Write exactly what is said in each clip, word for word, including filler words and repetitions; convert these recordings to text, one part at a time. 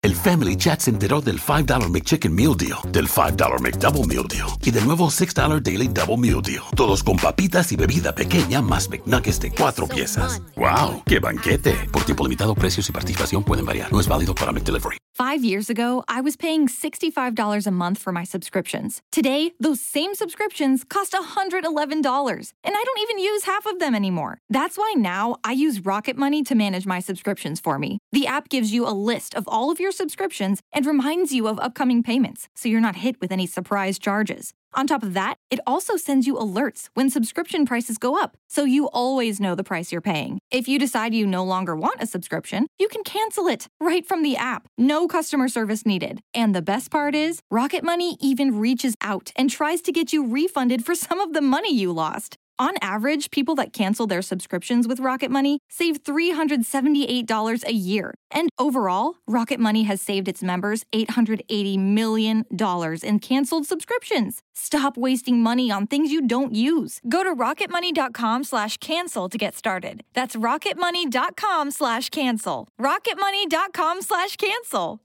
El Family Chat se enteró del five dollar McChicken Meal Deal, del five dollar McDouble Meal Deal y del nuevo six dollar Daily Double Meal Deal. Todos con papitas y bebida pequeña más McNuggets de cuatro piezas. ¡Wow! ¡Qué banquete! Por tiempo limitado, precios y participación pueden variar. No es válido para McDelivery. Five years ago, I was paying sixty-five dollars a month for my subscriptions. Today, those same subscriptions cost one hundred eleven dollars, and I don't even use half of them anymore. That's why now I use Rocket Money to manage my subscriptions for me. The app gives you a list of all of your subscriptions and reminds you of upcoming payments, so you're not hit with any surprise charges. On top of that, it also sends you alerts when subscription prices go up, so you always know the price you're paying. If you decide you no longer want a subscription, you can cancel it right from the app. No customer service needed. And the best part is, Rocket Money even reaches out and tries to get you refunded for some of the money you lost. On average, people that cancel their subscriptions with Rocket Money save three hundred seventy-eight dollars a year. And overall, Rocket Money has saved its members eight hundred eighty million dollars in canceled subscriptions. Stop wasting money on things you don't use. Go to rocketmoney.com slash cancel to get started. That's rocketmoney.com slash cancel. rocketmoney.com slash cancel.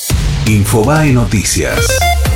Infobae Noticias.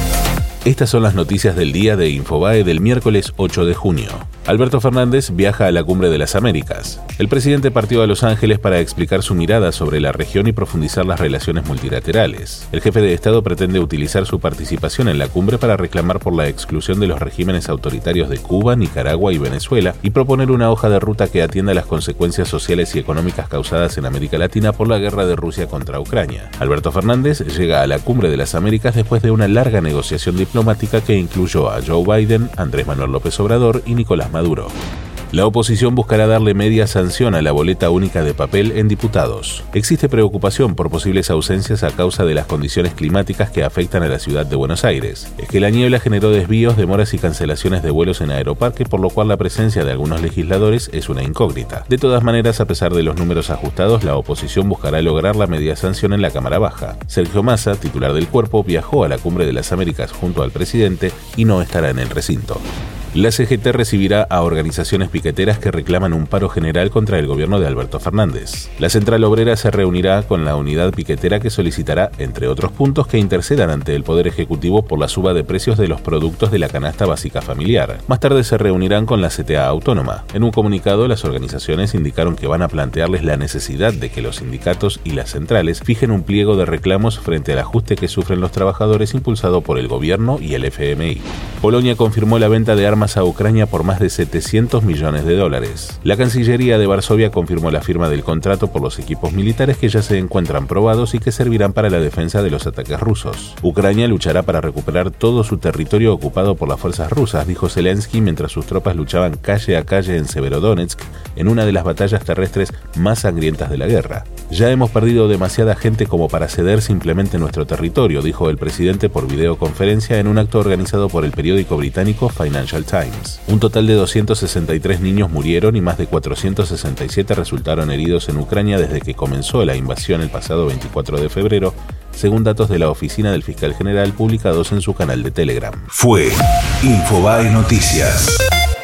Estas son las noticias del día de Infobae del miércoles ocho de junio. Alberto Fernández viaja a la Cumbre de las Américas. El presidente partió a Los Ángeles para explicar su mirada sobre la región y profundizar las relaciones multilaterales. El jefe de Estado pretende utilizar su participación en la cumbre para reclamar por la exclusión de los regímenes autoritarios de Cuba, Nicaragua y Venezuela y proponer una hoja de ruta que atienda las consecuencias sociales y económicas causadas en América Latina por la guerra de Rusia contra Ucrania. Alberto Fernández llega a la Cumbre de las Américas después de una larga negociación diplomática que incluyó a Joe Biden, Andrés Manuel López Obrador y Nicolás Maduro. La oposición buscará darle media sanción a la boleta única de papel en diputados. Existe preocupación por posibles ausencias a causa de las condiciones climáticas que afectan a la ciudad de Buenos Aires. Es que la niebla generó desvíos, demoras y cancelaciones de vuelos en Aeroparque, por lo cual la presencia de algunos legisladores es una incógnita. De todas maneras, a pesar de los números ajustados, la oposición buscará lograr la media sanción en la Cámara Baja. Sergio Massa, titular del cuerpo, viajó a la Cumbre de las Américas junto al presidente y no estará en el recinto. La C G T recibirá a organizaciones piqueteras que reclaman un paro general contra el gobierno de Alberto Fernández. La Central Obrera se reunirá con la unidad piquetera que solicitará, entre otros puntos, que intercedan ante el Poder Ejecutivo por la suba de precios de los productos de la canasta básica familiar. Más tarde se reunirán con la C T A Autónoma. En un comunicado, las organizaciones indicaron que van a plantearles la necesidad de que los sindicatos y las centrales fijen un pliego de reclamos frente al ajuste que sufren los trabajadores impulsado por el gobierno y el F M I. Polonia confirmó la venta de armas a Ucrania por más de setecientos millones de dólares. La Cancillería de Varsovia confirmó la firma del contrato por los equipos militares que ya se encuentran probados y que servirán para la defensa de los ataques rusos. Ucrania luchará para recuperar todo su territorio ocupado por las fuerzas rusas, dijo Zelensky mientras sus tropas luchaban calle a calle en Severodonetsk en una de las batallas terrestres más sangrientas de la guerra. Ya hemos perdido demasiada gente como para ceder simplemente nuestro territorio, dijo el presidente por videoconferencia en un acto organizado por el periódico británico Financial Times. Un total de doscientos sesenta y tres niños murieron y más de cuatrocientos sesenta y siete resultaron heridos en Ucrania desde que comenzó la invasión el pasado veinticuatro de febrero, según datos de la oficina del fiscal general publicados en su canal de Telegram. Fue Infobae Noticias.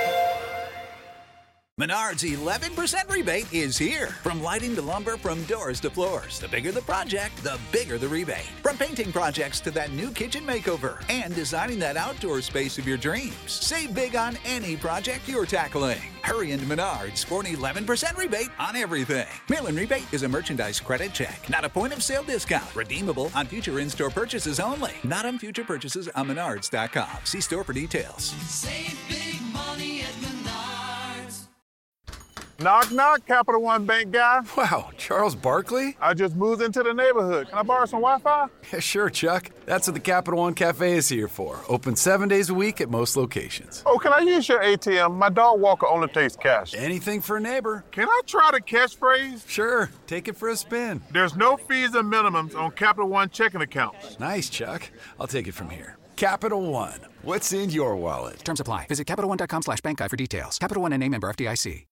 Menards eleven percent rebate is here. From lighting to lumber, from doors to floors. The bigger the project, the bigger the rebate. From painting projects to that new kitchen makeover and designing that outdoor space of your dreams. Save big on any project you're tackling. Hurry into Menards for an eleven percent rebate on everything. Mail-in rebate is a merchandise credit check, not a point-of-sale discount. Redeemable on future in-store purchases only. Not on future purchases on menards dot com. See store for details. Save big money at Menards. Knock, knock, Capital One Bank guy. Wow, Charles Barkley? I just moved into the neighborhood. Can I borrow some Wi-Fi? Yeah, sure, Chuck. That's what the Capital One Cafe is here for. Open seven days a week at most locations. Oh, can I use your A T M? My dog Walker only takes cash. Anything for a neighbor. Can I try the catchphrase? Sure, take it for a spin. There's no fees and minimums on Capital One checking accounts. Nice, Chuck. I'll take it from here. Capital One. What's in your wallet? Terms apply. Visit CapitalOne.com slash bank guide for details. Capital One N A member F D I C.